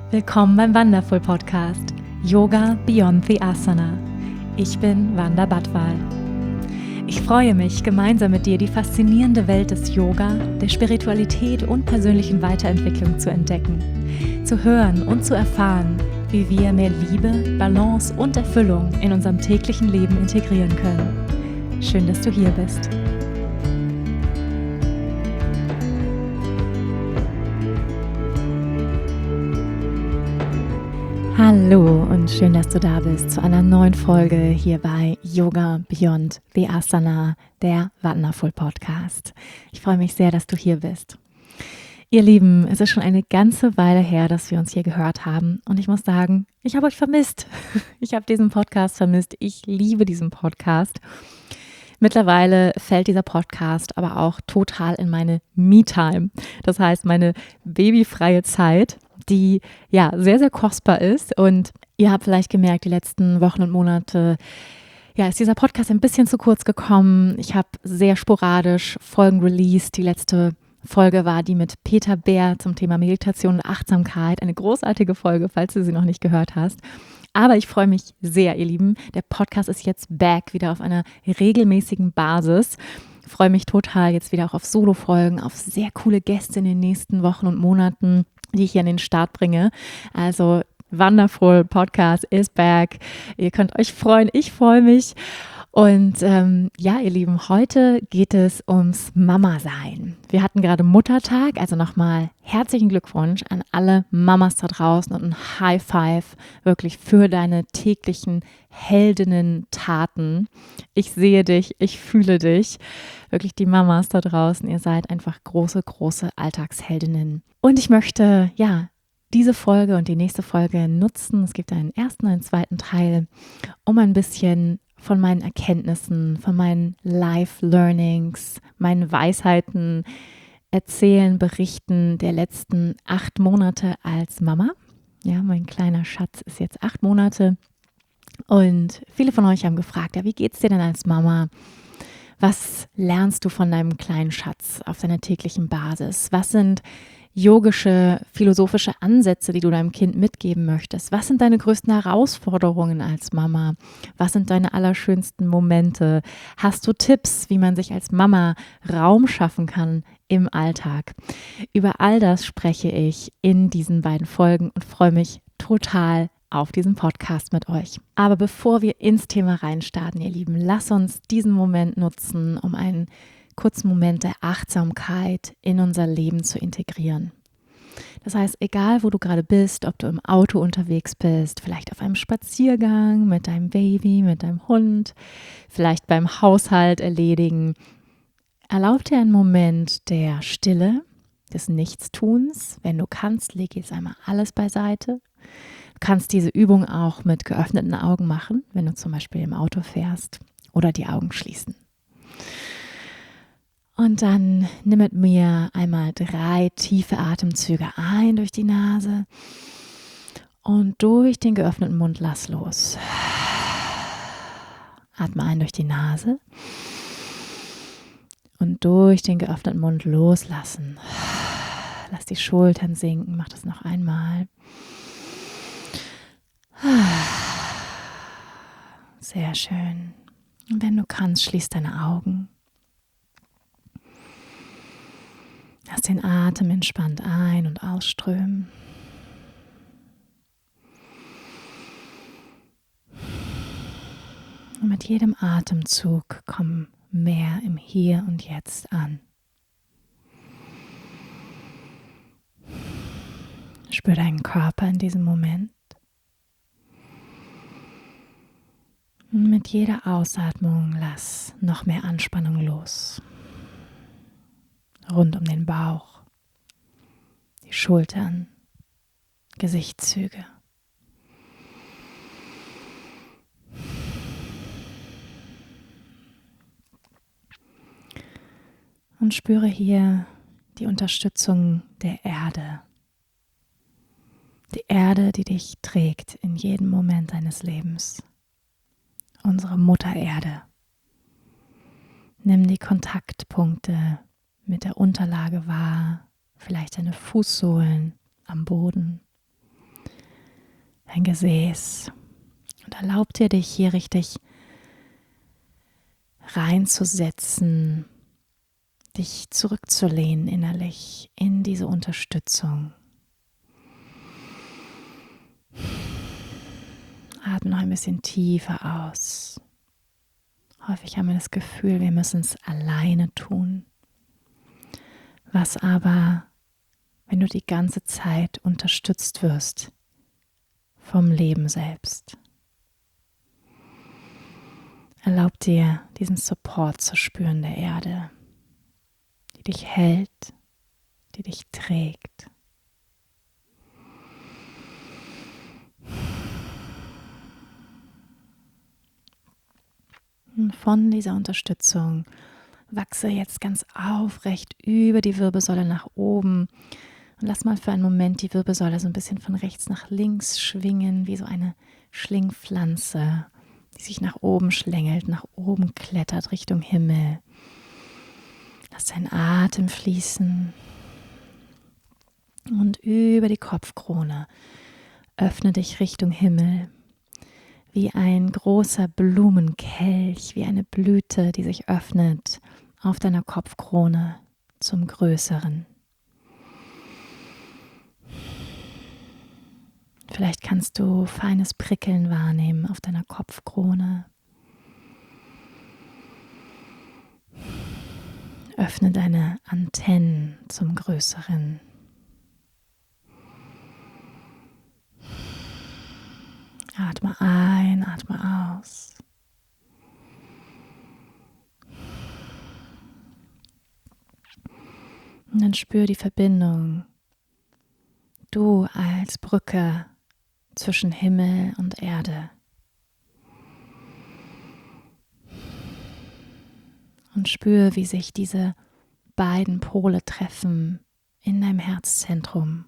Willkommen beim Wonderful Podcast Yoga Beyond the Asana. Ich bin Wanda Badwal. Ich freue mich, gemeinsam mit dir die faszinierende Welt des Yoga, der Spiritualität und persönlichen Weiterentwicklung zu entdecken, zu hören und zu erfahren, wie wir mehr Liebe, Balance und Erfüllung in unserem täglichen Leben integrieren können. Schön, dass du hier bist. Hallo und schön, dass du da bist zu einer neuen Folge hier bei Yoga Beyond the Asana, der Wonderful Podcast. Ich freue mich sehr, dass du hier bist. Ihr Lieben, es ist schon eine ganze Weile her, dass wir uns hier gehört haben und ich muss sagen, ich habe euch vermisst. Ich habe diesen Podcast vermisst. Ich liebe diesen Podcast. Mittlerweile fällt dieser Podcast aber auch total in meine Me-Time. Das heißt, meine babyfreie Zeit, die ja sehr, sehr kostbar ist. Und ihr habt vielleicht gemerkt, die letzten Wochen und Monate, ja, ist dieser Podcast ein bisschen zu kurz gekommen. Ich habe sehr sporadisch Folgen released. Die letzte Folge war die mit Peter Bär zum Thema Meditation und Achtsamkeit. Eine großartige Folge, falls du sie noch nicht gehört hast. Aber ich freue mich sehr, ihr Lieben. Der Podcast ist jetzt back, wieder auf einer regelmäßigen Basis. Ich freue mich total jetzt wieder auch auf Solo-Folgen, auf sehr coole Gäste in den nächsten Wochen und Monaten, die ich hier an den Start bringe. Also Wonderful Podcast is back. Ihr könnt euch freuen, ich freue mich. Und ja, ihr Lieben, heute geht es ums Mama-Sein. Wir hatten gerade Muttertag, also nochmal herzlichen Glückwunsch an alle Mamas da draußen und ein High Five wirklich für deine täglichen Heldinnen-Taten. Ich sehe dich, ich fühle dich. Wirklich die Mamas da draußen, ihr seid einfach große, große Alltagsheldinnen. Und ich möchte, ja, diese Folge und die nächste Folge nutzen. Es gibt einen ersten und einen zweiten Teil, um ein bisschen von meinen Erkenntnissen, von meinen Life-Learnings, meinen Weisheiten erzählen, berichten der letzten 8 Monate als Mama. Ja, mein kleiner Schatz ist jetzt 8 Monate und viele von euch haben gefragt, ja, wie geht's dir denn als Mama? Was lernst du von deinem kleinen Schatz auf deiner täglichen Basis? Was sind yogische, philosophische Ansätze, die du deinem Kind mitgeben möchtest? Was sind deine größten Herausforderungen als Mama? Was sind deine allerschönsten Momente? Hast du Tipps, wie man sich als Mama Raum schaffen kann im Alltag? Über all das spreche ich in diesen beiden Folgen und freue mich total auf diesen Podcast mit euch. Aber bevor wir ins Thema reinstarten, ihr Lieben, lass uns diesen Moment nutzen, um einen kurzen Moment der Achtsamkeit in unser Leben zu integrieren. Das heißt, egal wo du gerade bist, ob du im Auto unterwegs bist, vielleicht auf einem Spaziergang mit deinem Baby, mit deinem Hund, vielleicht beim Haushalt erledigen, erlaub dir einen Moment der Stille, des Nichtstuns. Wenn du kannst, leg jetzt einmal alles beiseite. Du kannst diese Übung auch mit geöffneten Augen machen, wenn du zum Beispiel im Auto fährst, oder die Augen schließen. Und dann nimm mit mir einmal 3 tiefe Atemzüge ein durch die Nase und durch den geöffneten Mund lass los. Atme ein durch die Nase und durch den geöffneten Mund loslassen. Lass die Schultern sinken, mach das noch einmal. Sehr schön. Und wenn du kannst, schließ deine Augen. Lass den Atem entspannt ein- und ausströmen. Und mit jedem Atemzug komm mehr im Hier und Jetzt an. Spür deinen Körper in diesem Moment. Und mit jeder Ausatmung lass noch mehr Anspannung los. Rund um den Bauch, die Schultern, Gesichtszüge. Und spüre hier die Unterstützung der Erde. Die Erde, die dich trägt in jedem Moment deines Lebens. Unsere Mutter Erde. Nimm die Kontaktpunkte mit der Unterlage wahr, vielleicht deine Fußsohlen am Boden, dein Gesäß und erlaub dir, dich hier richtig reinzusetzen, dich zurückzulehnen innerlich in diese Unterstützung. Atme noch ein bisschen tiefer aus. Häufig haben wir das Gefühl, wir müssen es alleine tun. Was aber, wenn du die ganze Zeit unterstützt wirst vom Leben selbst? Erlaub dir, diesen Support zu spüren der Erde, die dich hält, die dich trägt. Und von dieser Unterstützung wachse jetzt ganz aufrecht über die Wirbelsäule nach oben und lass mal für einen Moment die Wirbelsäule so ein bisschen von rechts nach links schwingen, wie so eine Schlingpflanze, die sich nach oben schlängelt, nach oben klettert Richtung Himmel. Lass deinen Atem fließen und über die Kopfkrone öffne dich Richtung Himmel. Wie ein großer Blumenkelch, wie eine Blüte, die sich öffnet auf deiner Kopfkrone zum Größeren. Vielleicht kannst du feines Prickeln wahrnehmen auf deiner Kopfkrone. Öffne deine Antennen zum Größeren. Atme ein, atme aus. Und dann spür die Verbindung. Du als Brücke zwischen Himmel und Erde. Und spür, wie sich diese beiden Pole treffen in deinem Herzzentrum.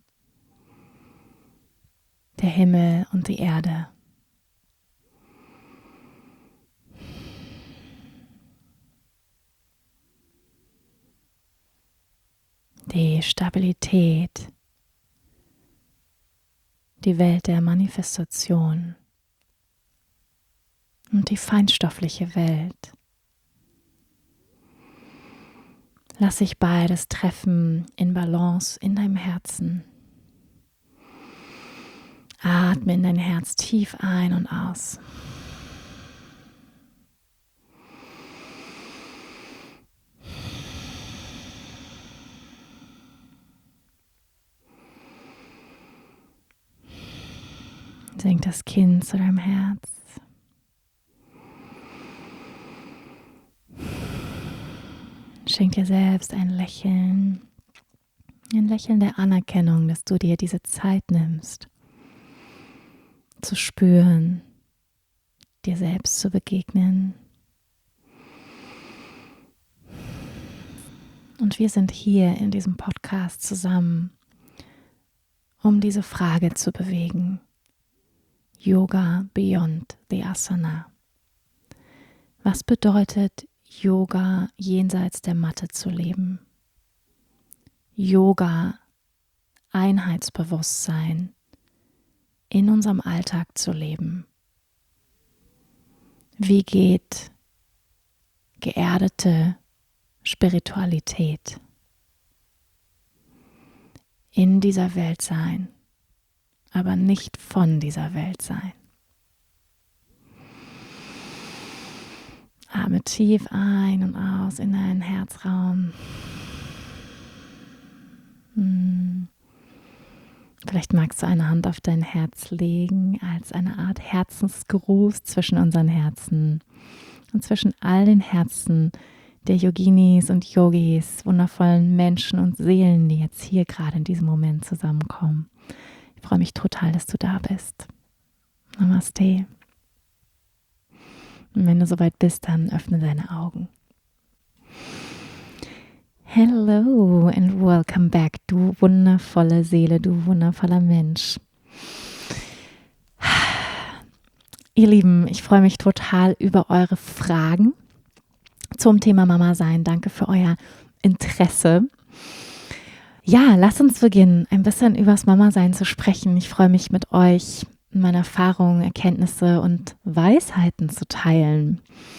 Der Himmel und die Erde. Die Stabilität, die Welt der Manifestation und die feinstoffliche Welt. Lass sich beides treffen in Balance in deinem Herzen. Atme in dein Herz tief ein und aus. Senk das Kinn zu deinem Herz. Schenk dir selbst ein Lächeln der Anerkennung, dass du dir diese Zeit nimmst, zu spüren, dir selbst zu begegnen. Und wir sind hier in diesem Podcast zusammen, um diese Frage zu bewegen. Yoga beyond the Asana. Was bedeutet Yoga jenseits der Matte zu leben? Yoga, Einheitsbewusstsein in unserem Alltag zu leben. Wie geht geerdete Spiritualität in dieser Welt sein, aber nicht von dieser Welt sein? Atme tief ein und aus in deinen Herzraum. Vielleicht magst du eine Hand auf dein Herz legen, als eine Art Herzensgruß zwischen unseren Herzen und zwischen all den Herzen der Yoginis und Yogis, wundervollen Menschen und Seelen, die jetzt hier gerade in diesem Moment zusammenkommen. Ich freue mich total, dass du da bist. Namaste. Und wenn du soweit bist, dann öffne deine Augen. Hello and welcome back, du wundervolle Seele, du wundervoller Mensch. Ihr Lieben, ich freue mich total über eure Fragen zum Thema Mama sein. Danke für euer Interesse. Ja, lasst uns beginnen, ein bisschen übers Mama sein zu sprechen. Ich freue mich mit euch meine Erfahrungen, Erkenntnisse und Weisheiten zu teilen.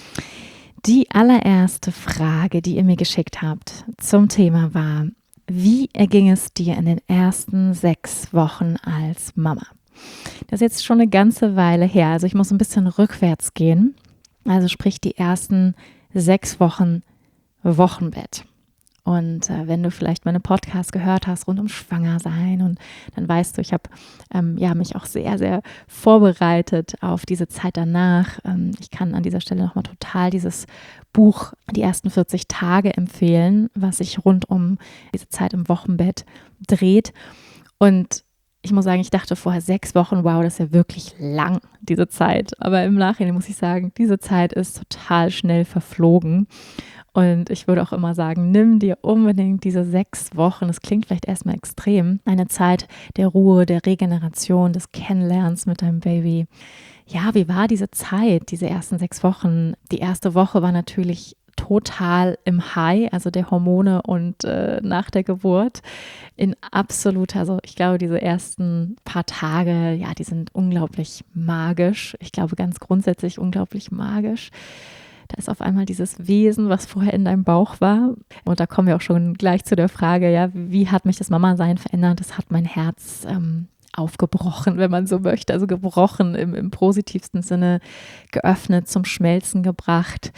Die allererste Frage, die ihr mir geschickt habt zum Thema war: Wie erging es dir in den ersten 6 Wochen als Mama? Das ist jetzt schon eine ganze Weile her, also ich muss ein bisschen rückwärts gehen. Also sprich die ersten 6 Wochen Wochenbett. Und wenn du vielleicht meine Podcasts gehört hast rund um Schwangersein, und dann weißt du, ich habe mich auch sehr, sehr vorbereitet auf diese Zeit danach. Ich kann an dieser Stelle nochmal total dieses Buch Die ersten 40 Tage empfehlen, was sich rund um diese Zeit im Wochenbett dreht. Und ich muss sagen, ich dachte vorher 6 Wochen, wow, das ist ja wirklich lang, diese Zeit. Aber im Nachhinein muss ich sagen, diese Zeit ist total schnell verflogen. Und ich würde auch immer sagen, nimm dir unbedingt diese 6 Wochen, das klingt vielleicht erstmal extrem, eine Zeit der Ruhe, der Regeneration, des Kennenlernens mit deinem Baby. Ja, wie war diese Zeit, diese ersten 6 Wochen? Die erste Woche war natürlich total im High, also der Hormone, und nach der Geburt in absoluter, also ich glaube, diese ersten paar Tage, ja, die sind unglaublich magisch. Ich glaube, ganz grundsätzlich unglaublich magisch. Da ist auf einmal dieses Wesen, was vorher in deinem Bauch war. Und da kommen wir auch schon gleich zu der Frage, ja, wie hat mich das Mama-Sein verändert? Das hat mein Herz aufgebrochen, wenn man so möchte. Also gebrochen im positivsten Sinne, geöffnet, zum Schmelzen gebracht.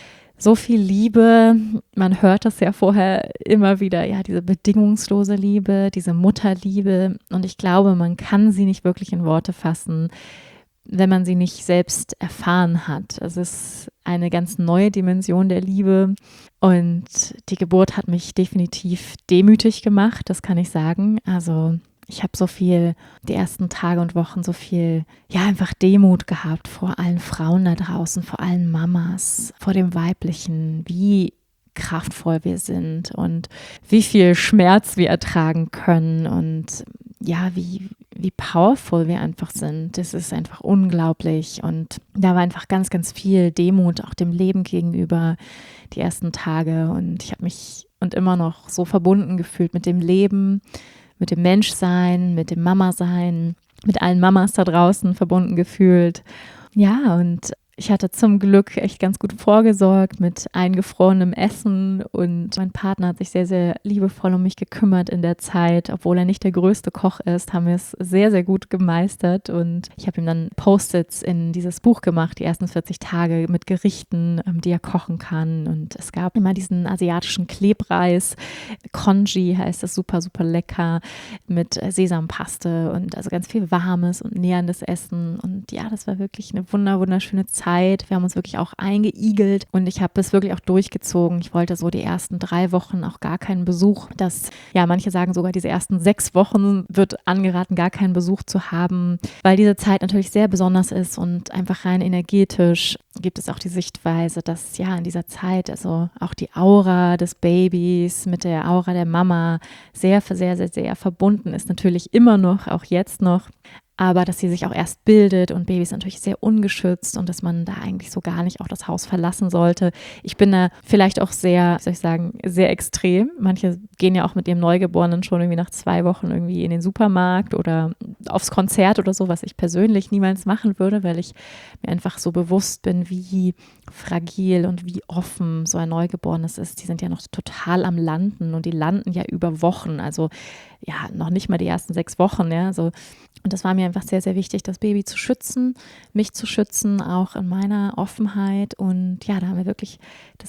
So viel Liebe, man hört das ja vorher immer wieder, ja, diese bedingungslose Liebe, diese Mutterliebe. Und ich glaube, man kann sie nicht wirklich in Worte fassen, wenn man sie nicht selbst erfahren hat. Es ist eine ganz neue Dimension der Liebe, und die Geburt hat mich definitiv demütig gemacht, das kann ich sagen. Also ich habe so viel, die ersten Tage und Wochen so viel, ja, einfach Demut gehabt vor allen Frauen da draußen, vor allen Mamas, vor dem Weiblichen, wie kraftvoll wir sind und wie viel Schmerz wir ertragen können und ja, wie powerful wir einfach sind. Das ist einfach unglaublich, und da war einfach ganz, ganz viel Demut auch dem Leben gegenüber die ersten Tage, und ich habe mich und immer noch so verbunden gefühlt mit dem Leben, mit dem Menschsein, mit dem Mama-Sein, mit allen Mamas da draußen verbunden gefühlt. Ja, und ich hatte zum Glück echt ganz gut vorgesorgt mit eingefrorenem Essen, und mein Partner hat sich sehr, sehr liebevoll um mich gekümmert in der Zeit. Obwohl er nicht der größte Koch ist, haben wir es sehr, sehr gut gemeistert, und ich habe ihm dann Post-its in dieses Buch gemacht, die ersten 40 Tage mit Gerichten, die er kochen kann, und es gab immer diesen asiatischen Klebreis, Congee heißt das, super, super lecker, mit Sesampaste und also ganz viel warmes und nährendes Essen, und ja, das war wirklich eine wunderschöne Zeit. Wir haben uns wirklich auch eingeigelt, und ich habe es wirklich auch durchgezogen. Ich wollte so die ersten 3 Wochen auch gar keinen Besuch. Manche sagen sogar, diese ersten 6 Wochen wird angeraten, gar keinen Besuch zu haben, weil diese Zeit natürlich sehr besonders ist, und einfach rein energetisch gibt es auch die Sichtweise, dass ja in dieser Zeit also auch die Aura des Babys mit der Aura der Mama sehr, sehr, sehr, sehr verbunden ist. Natürlich immer noch, auch jetzt noch. Aber dass sie sich auch erst bildet, und Babys natürlich sehr ungeschützt, und dass man da eigentlich so gar nicht auch das Haus verlassen sollte. Ich bin da vielleicht auch sehr, wie soll ich sagen, sehr extrem. Manche gehen ja auch mit ihrem Neugeborenen schon irgendwie nach 2 Wochen irgendwie in den Supermarkt oder aufs Konzert oder so, was ich persönlich niemals machen würde, weil ich mir einfach so bewusst bin, wie fragil und wie offen so ein Neugeborenes ist. Die sind ja noch total am Landen, und die landen ja über Wochen, also ja, noch nicht mal die ersten 6 Wochen, ja, so. Und das war mir einfach sehr, sehr wichtig, das Baby zu schützen, mich zu schützen, auch in meiner Offenheit. Und ja, da haben wir wirklich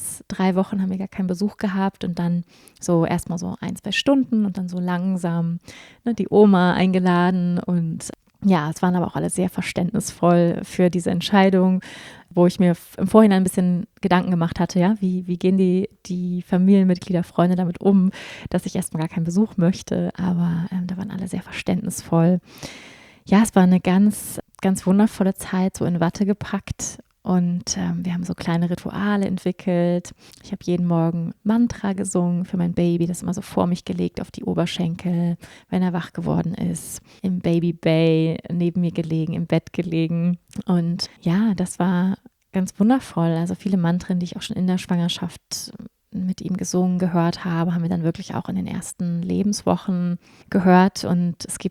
3 Wochen haben wir gar keinen Besuch gehabt, und dann so erstmal so 1, 2 Stunden und dann so langsam die Oma eingeladen, und ja, es waren aber auch alle sehr verständnisvoll für diese Entscheidung, wo ich mir im Vorhinein ein bisschen Gedanken gemacht hatte, ja, wie gehen die Familienmitglieder, Freunde damit um, dass ich erstmal gar keinen Besuch möchte, aber da waren alle sehr verständnisvoll. Ja, es war eine ganz, ganz wundervolle Zeit, so in Watte gepackt, und wir haben so kleine Rituale entwickelt. Ich habe jeden Morgen Mantra gesungen für mein Baby, das immer so vor mich gelegt auf die Oberschenkel, wenn er wach geworden ist, im Baby Bay neben mir gelegen, im Bett gelegen, und ja, das war ganz wundervoll. Also viele Mantren, die ich auch schon in der Schwangerschaft mit ihm gesungen gehört habe, haben wir dann wirklich auch in den ersten Lebenswochen gehört, und es gibt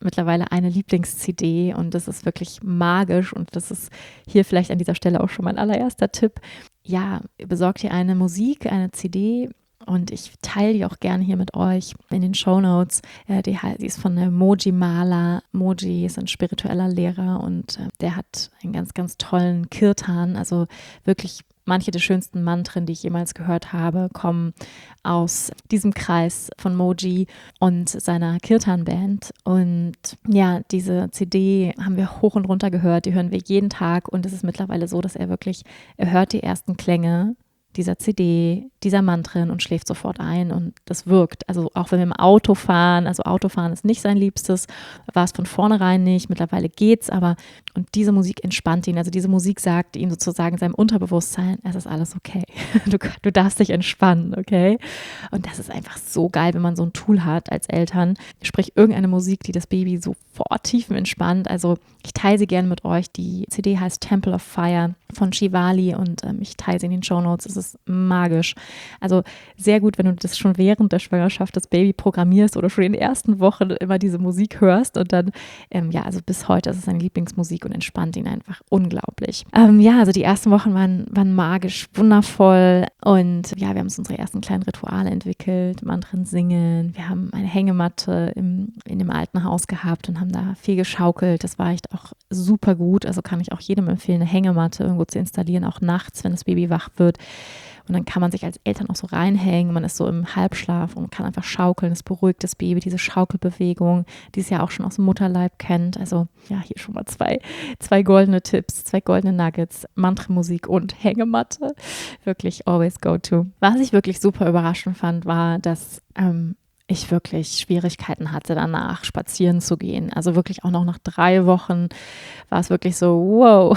mittlerweile eine Lieblings-CD und das ist wirklich magisch und das ist hier vielleicht an dieser Stelle auch schon mein allererster Tipp. Ja, besorgt ihr eine Musik, eine CD und ich teile die auch gerne hier mit euch in den Shownotes. Die ist von der Moji Mala. Moji ist ein spiritueller Lehrer und der hat einen ganz, ganz tollen Kirtan, also wirklich manche der schönsten Mantren, die ich jemals gehört habe, kommen aus diesem Kreis von Moji und seiner Kirtan-Band. Und ja, diese CD haben wir hoch und runter gehört, die hören wir jeden Tag und es ist mittlerweile so, dass er hört die ersten Klänge dieser CD, dieser Mantren und schläft sofort ein und das wirkt. Also auch wenn wir im Auto fahren, also Autofahren ist nicht sein Liebstes, war es von vornherein nicht, mittlerweile geht's, aber und diese Musik entspannt ihn, also diese Musik sagt ihm sozusagen seinem Unterbewusstsein, es ist alles okay, du darfst dich entspannen, okay? Und das ist einfach so geil, wenn man so ein Tool hat als Eltern, sprich irgendeine Musik, die das Baby sofort tiefenentspannt, also ich teile sie gerne mit euch, die CD heißt Temple of Fire von Shivali und ich teile sie in den Shownotes, es ist magisch. Also sehr gut, wenn du das schon während der Schwangerschaft das Baby programmierst oder schon in den ersten Wochen immer diese Musik hörst und dann, also bis heute ist es seine Lieblingsmusik und entspannt ihn einfach unglaublich. Also die ersten Wochen waren magisch, wundervoll und ja, wir haben uns unsere ersten kleinen Rituale entwickelt, Mantren singen, wir haben eine Hängematte in dem alten Haus gehabt und haben da viel geschaukelt, das war echt auch super gut, also kann ich auch jedem empfehlen, eine Hängematte irgendwo zu installieren, auch nachts, wenn das Baby wach wird. Und dann kann man sich als Eltern auch so reinhängen, man ist so im Halbschlaf und kann einfach schaukeln, es beruhigt das Baby, diese Schaukelbewegung, die es ja auch schon aus dem Mutterleib kennt. Also ja, hier schon mal zwei goldene Tipps, 2 goldene Nuggets, Mantra-Musik und Hängematte. Wirklich always go to. Was ich wirklich super überraschend fand, war, dass ich wirklich Schwierigkeiten hatte, danach spazieren zu gehen. Also wirklich auch noch nach 3 Wochen war es wirklich so, wow.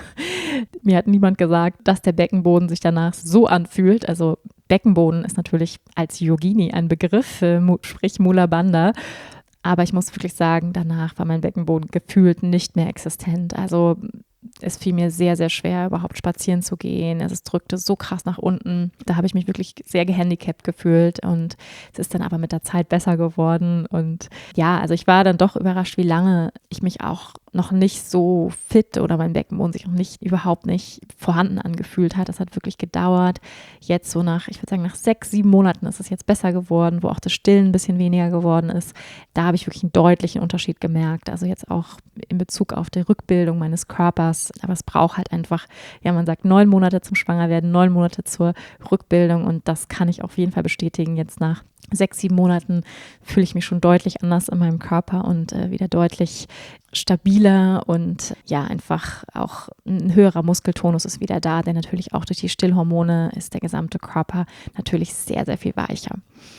Mir hat niemand gesagt, dass der Beckenboden sich danach so anfühlt. Also Beckenboden ist natürlich als Yogini ein Begriff, sprich Mula Bandha. Aber ich muss wirklich sagen, danach war mein Beckenboden gefühlt nicht mehr existent. Also es fiel mir sehr, sehr schwer, überhaupt spazieren zu gehen. Es drückte so krass nach unten. Da habe ich mich wirklich sehr gehandicapt gefühlt und es ist dann aber mit der Zeit besser geworden. Und ja, also ich war dann doch überrascht, wie lange ich mich auch noch nicht so fit oder mein Beckenboden sich noch überhaupt nicht vorhanden angefühlt hat. Das hat wirklich gedauert. Jetzt so ich würde sagen, nach 6, 7 Monaten ist es jetzt besser geworden, wo auch das Stillen ein bisschen weniger geworden ist. Da habe ich wirklich einen deutlichen Unterschied gemerkt. Also jetzt auch in Bezug auf die Rückbildung meines Körpers. Aber es braucht halt einfach, ja, man sagt 9 Monate zum Schwangerwerden, 9 Monate zur Rückbildung und das kann ich auf jeden Fall bestätigen. Jetzt nach 6, 7 Monaten fühle ich mich schon deutlich anders in meinem Körper und wieder deutlich stabiler und ja, einfach auch ein höherer Muskeltonus ist wieder da, denn natürlich auch durch die Stillhormone ist der gesamte Körper natürlich sehr, sehr viel weicher.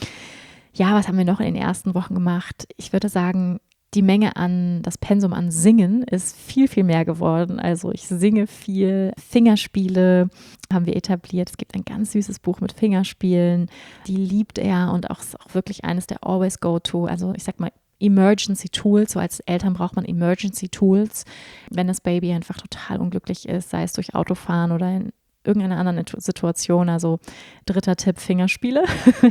Ja, was haben wir noch in den ersten Wochen gemacht? Ich würde sagen, das Pensum an Singen ist viel, viel mehr geworden. Also ich singe viel, Fingerspiele haben wir etabliert. Es gibt ein ganz süßes Buch mit Fingerspielen, die liebt er und ist auch wirklich eines der Always Go-To. Also ich sag mal, Emergency Tools, so als Eltern braucht man Emergency Tools, wenn das Baby einfach total unglücklich ist, sei es durch Autofahren oder in irgendeiner anderen Situation. Also 3. Tipp, Fingerspiele.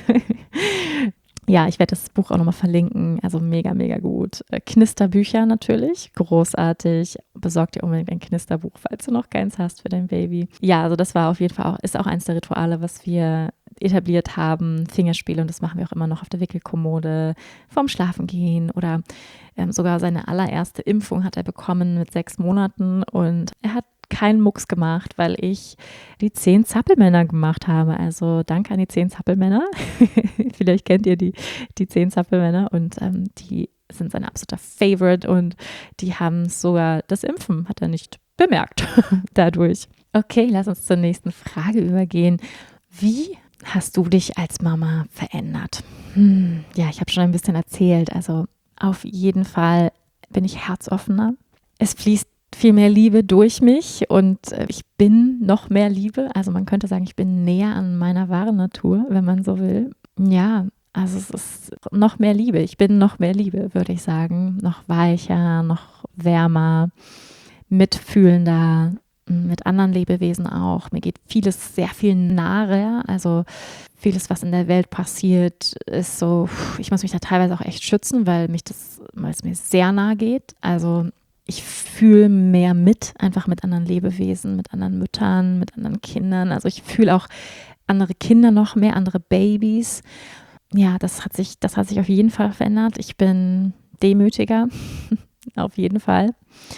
Ja, ich werde das Buch auch nochmal verlinken, also mega, mega gut. Knisterbücher natürlich, großartig. Besorg dir unbedingt ein Knisterbuch, falls du noch keins hast für dein Baby. Ja, also das war auf jeden Fall ist auch eins der Rituale, was wir etabliert haben, Fingerspiele und das machen wir auch immer noch auf der Wickelkommode, vorm Schlafengehen oder sogar seine allererste Impfung hat er bekommen mit 6 Monaten und er hat keinen Mucks gemacht, weil ich die 10 Zappelmänner gemacht habe. Also danke an die 10 Zappelmänner. Vielleicht kennt ihr die 10 Zappelmänner und die sind sein absoluter Favorite und die haben sogar das Impfen, hat er nicht bemerkt dadurch. Okay, lass uns zur nächsten Frage übergehen. Wie hast du dich als Mama verändert? Ja, ich habe schon ein bisschen erzählt. Also auf jeden Fall bin ich herzoffener. Es fließt viel mehr Liebe durch mich und ich bin noch mehr Liebe. Also man könnte sagen, ich bin näher an meiner wahren Natur, wenn man so will. Ja, also es ist noch mehr Liebe. Ich bin noch mehr Liebe, würde ich sagen. Noch weicher, noch wärmer, mitfühlender, mit anderen Lebewesen auch. Mir geht vieles sehr viel nahe. Also vieles, was in der Welt passiert, ist so, ich muss mich da teilweise auch echt schützen, weil mich das weil es mir sehr nahe geht. Also ich fühle mehr einfach mit anderen Lebewesen, mit anderen Müttern, mit anderen Kindern. Also ich fühle auch andere Kinder noch mehr, andere Babys. Ja, das hat sich auf jeden Fall verändert. Ich bin demütiger, auf jeden Fall.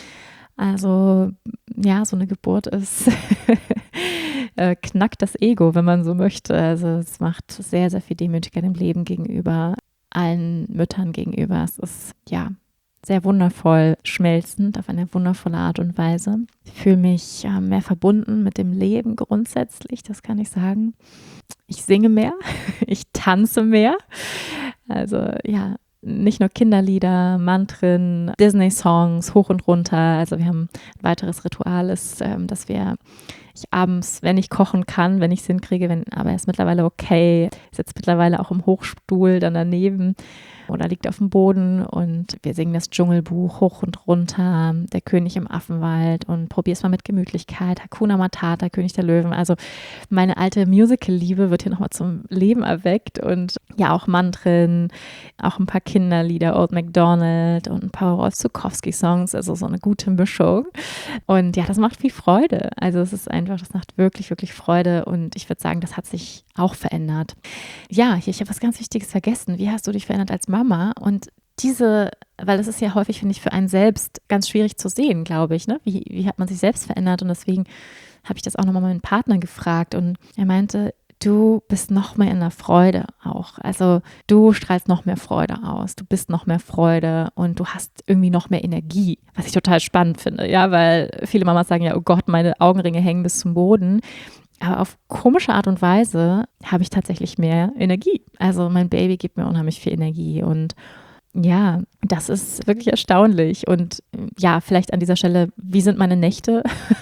Also ja, so eine Geburt ist knackt das Ego, wenn man so möchte. Also es macht sehr, sehr viel demütiger dem Leben gegenüber, allen Müttern gegenüber. Es ist ja sehr wundervoll schmelzend auf eine wundervolle Art und Weise. Ich fühle mich mehr verbunden mit dem Leben grundsätzlich, das kann ich sagen. Ich singe mehr, ich tanze mehr. Also ja, nicht nur Kinderlieder, Mantren, Disney-Songs hoch und runter. Also wir haben ein weiteres Ritual ist, dass ich abends, wenn ich kochen kann, wenn ich es hinkriege, aber er ist mittlerweile okay, sitzt mittlerweile auch im Hochstuhl dann daneben oder liegt auf dem Boden und wir singen das Dschungelbuch hoch und runter, der König im Affenwald und probier's mal mit Gemütlichkeit, Hakuna Matata, König der Löwen. Also meine alte Musical-Liebe wird hier nochmal zum Leben erweckt und ja auch Mantren, auch ein paar Kinderlieder, Old MacDonald und ein paar Rolf Zuckowski-Songs, also so eine gute Mischung. Und ja, das macht viel Freude. Also es ist einfach, das macht wirklich, wirklich Freude und ich würde sagen, das hat sich auch verändert. Ja, ich habe was ganz Wichtiges vergessen. Wie hast du dich verändert als Mama? Und weil das ist ja häufig, finde ich, für einen selbst ganz schwierig zu sehen, glaube ich, ne? Wie hat man sich selbst verändert? Und deswegen habe ich das auch nochmal meinen Partner gefragt und er meinte, du bist noch mehr in der Freude auch. Also du strahlst noch mehr Freude aus, du bist noch mehr Freude und du hast irgendwie noch mehr Energie, was ich total spannend finde, ja, weil viele Mamas sagen ja, oh Gott, meine Augenringe hängen bis zum Boden. Aber auf komische Art und Weise habe ich tatsächlich mehr Energie. Also mein Baby gibt mir unheimlich viel Energie und ja, das ist wirklich erstaunlich. Und ja, vielleicht an dieser Stelle, wie sind meine Nächte?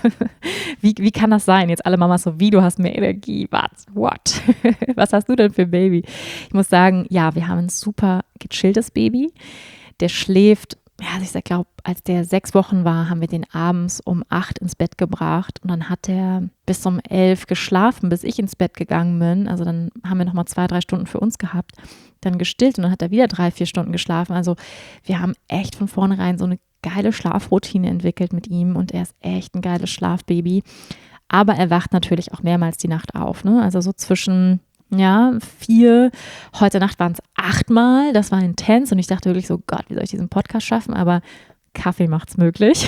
Wie kann das sein? Jetzt alle Mamas so, wie, du hast mehr Energie? What? Was hast du denn für ein Baby? Ich muss sagen, ja, wir haben ein super gechilltes Baby. Der schläft, ja, also ich glaube, als der 6 Wochen war, haben wir den abends um 8 ins Bett gebracht und dann hat er bis um 11 geschlafen, bis ich ins Bett gegangen bin. Also dann haben wir nochmal 2, 3 Stunden für uns gehabt, dann gestillt und dann hat er wieder 3, 4 Stunden geschlafen. Also wir haben echt von vornherein so eine geile Schlafroutine entwickelt mit ihm und er ist echt ein geiles Schlafbaby. Aber er wacht natürlich auch mehrmals die Nacht auf, ne? Also so zwischen 4, heute Nacht waren es 8 Mal, das war intens und ich dachte wirklich so, Gott, wie soll ich diesen Podcast schaffen, aber Kaffee macht's möglich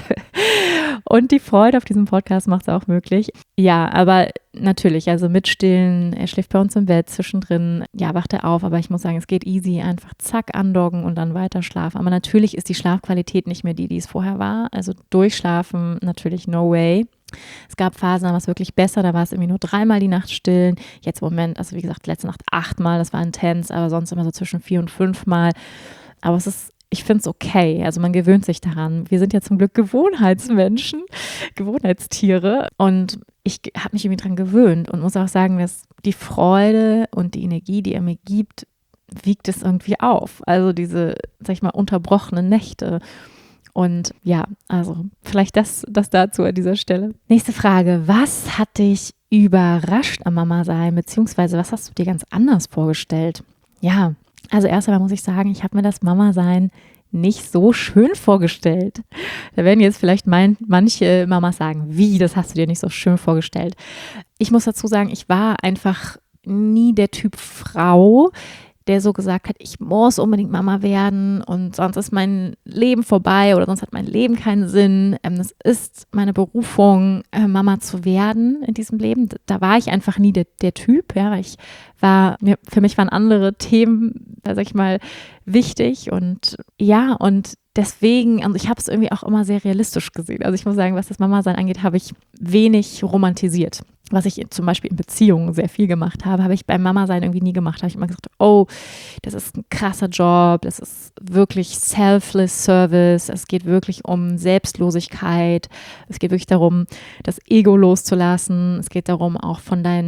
und die Freude auf diesem Podcast macht's auch möglich. Ja, aber natürlich, also mit Stillen, er schläft bei uns im Bett, zwischendrin, ja, wacht er auf, aber ich muss sagen, es geht easy, einfach zack, andoggen und dann weiter schlafen. Aber natürlich ist die Schlafqualität nicht mehr die es vorher war, also durchschlafen natürlich no way. Es gab Phasen, da war es wirklich besser, da war es irgendwie nur 3 Mal die Nacht stillen. Jetzt im Moment, also wie gesagt, letzte Nacht 8 Mal, das war intens, aber sonst immer so zwischen 4 und 5 Mal. Aber ich finde es okay, also man gewöhnt sich daran. Wir sind ja zum Glück Gewohnheitsmenschen, Gewohnheitstiere und ich habe mich irgendwie dran gewöhnt und muss auch sagen, dass die Freude und die Energie, die er mir gibt, wiegt es irgendwie auf. Also diese, sag ich mal, unterbrochenen Nächte. Und ja, also vielleicht das dazu an dieser Stelle. Nächste Frage. Was hat dich überrascht am Mama-Sein, beziehungsweise was hast du dir ganz anders vorgestellt? Ja, also erst einmal muss ich sagen, ich habe mir das Mama-Sein nicht so schön vorgestellt. Da werden jetzt vielleicht manche Mamas sagen, wie, das hast du dir nicht so schön vorgestellt. Ich muss dazu sagen, ich war einfach nie der Typ Frau, der so gesagt hat, ich muss unbedingt Mama werden und sonst ist mein Leben vorbei oder sonst hat mein Leben keinen Sinn. Es ist meine Berufung, Mama zu werden in diesem Leben. Da war ich einfach nie der Typ. Ja. Für mich waren andere Themen, sag ich mal, wichtig und ja, und deswegen, also ich habe es irgendwie auch immer sehr realistisch gesehen. Also ich muss sagen, was das Mama-Sein angeht, habe ich wenig romantisiert. Was ich zum Beispiel in Beziehungen sehr viel gemacht habe ich beim Mama-Sein irgendwie nie gemacht. Habe ich immer gesagt, oh, das ist ein krasser Job, das ist wirklich selfless Service, es geht wirklich um Selbstlosigkeit, es geht wirklich darum, das Ego loszulassen, es geht darum, auch von deinen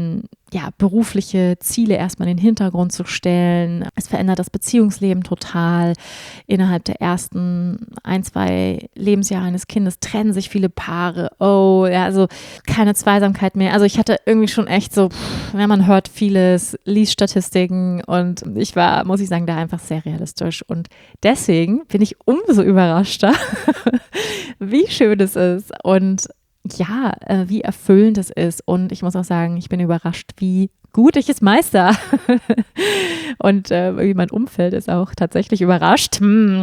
berufliche Ziele erstmal in den Hintergrund zu stellen. Es verändert das Beziehungsleben total. Innerhalb der ersten 1-2 Lebensjahre eines Kindes trennen sich viele Paare. Oh, ja, also keine Zweisamkeit mehr. Also ich hatte irgendwie schon echt so, man hört vieles, liest Statistiken und ich war, muss ich sagen, da einfach sehr realistisch. Und deswegen bin ich umso überraschter, wie schön es ist und ja, wie erfüllend es ist. Und ich muss auch sagen, ich bin überrascht, wie gut ich es meister. Und wie mein Umfeld ist auch tatsächlich überrascht.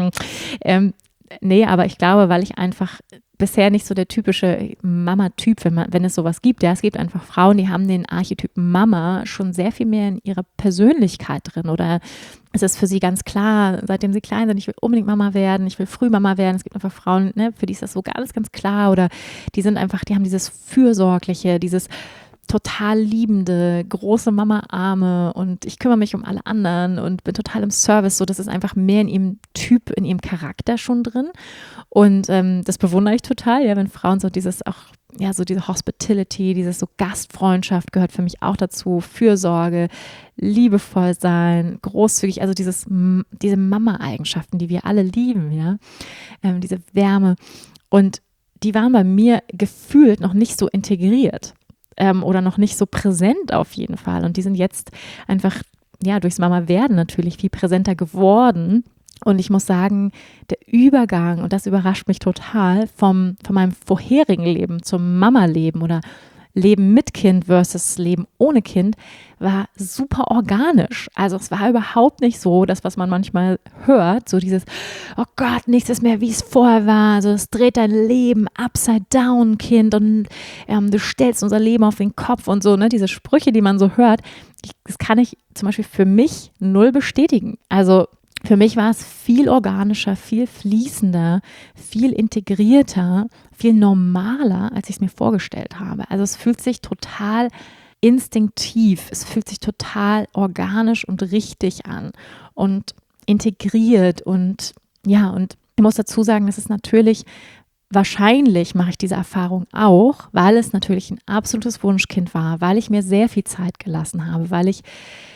Nee, aber ich glaube, weil ich einfach bisher nicht so der typische Mama-Typ, wenn es sowas gibt. Ja, es gibt einfach Frauen, die haben den Archetypen Mama schon sehr viel mehr in ihrer Persönlichkeit drin oder es ist für sie ganz klar, seitdem sie klein sind, ich will unbedingt Mama werden, ich will früh Mama werden. Es gibt einfach Frauen, ne, für die ist das so ganz, ganz klar oder die sind einfach, die haben dieses Fürsorgliche, dieses total liebende, große Mama-Arme und ich kümmere mich um alle anderen und bin total im Service. So, das ist einfach mehr in ihrem Typ, in ihrem Charakter schon drin. Und das bewundere ich total, ja, wenn Frauen so dieses auch, ja, so diese Hospitality, dieses so Gastfreundschaft gehört für mich auch dazu, Fürsorge, liebevoll sein, großzügig, also diese Mama-Eigenschaften, die wir alle lieben, ja, diese Wärme. Und die waren bei mir gefühlt noch nicht so integriert. Oder noch nicht so präsent auf jeden Fall. Und die sind jetzt einfach, ja, durchs Mama-Werden natürlich viel präsenter geworden. Und ich muss sagen, der Übergang, und das überrascht mich total, von meinem vorherigen Leben zum Mama-Leben oder Leben mit Kind versus Leben ohne Kind, war super organisch. Also es war überhaupt nicht so, das, was man manchmal hört, so dieses, oh Gott, nichts ist mehr, wie es vorher war. Also es dreht dein Leben upside down, Kind, und du stellst unser Leben auf den Kopf und so, ne, diese Sprüche, die man so hört, das kann ich zum Beispiel für mich null bestätigen. Also für mich war es viel organischer, viel fließender, viel integrierter, viel normaler, als ich es mir vorgestellt habe. Also es fühlt sich total instinktiv, es fühlt sich total organisch und richtig an und integriert und ja, und ich muss dazu sagen, das ist natürlich, wahrscheinlich mache ich diese Erfahrung auch, weil es natürlich ein absolutes Wunschkind war, weil ich mir sehr viel Zeit gelassen habe, weil ich